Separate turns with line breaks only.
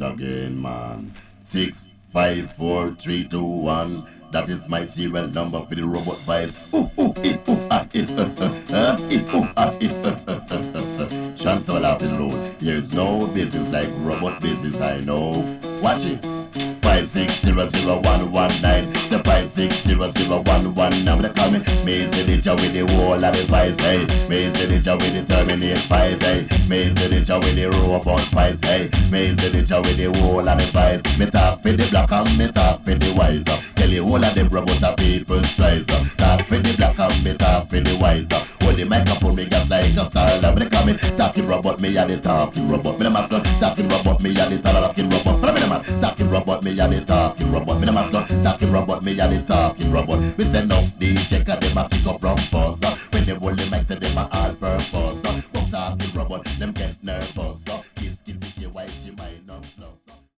again, man. 65431. That is my serial number for the robot vibes. Chancel out the road. There's no business like robot business, I know. Watch it. 5600119. So 5600119. They call me Maze the Ninja with the wall of the vice, hey. Maze the Ninja with the Terminate Vice, hey. Maze the Ninja with the robot vice, hey. Maze the Ninja with the wall of the vice. Me talk for the black and me talk for the white. Tell you all of them robot of people tries. Talk for the black and me talk for the white. Hold the microphone me got like a star. They call me talking robot, me and the talking robot. Me the master talking robot, me and the talking robot. But me the man talking robot, me and the talking robot. Me the master talking robot, me and the talking robot. We send up the checker, them a pick up wrong first. When they hold the mic, say them a all purpose. But talking robot, them get nervous. Kiss, kiss, kiss, why she minus no.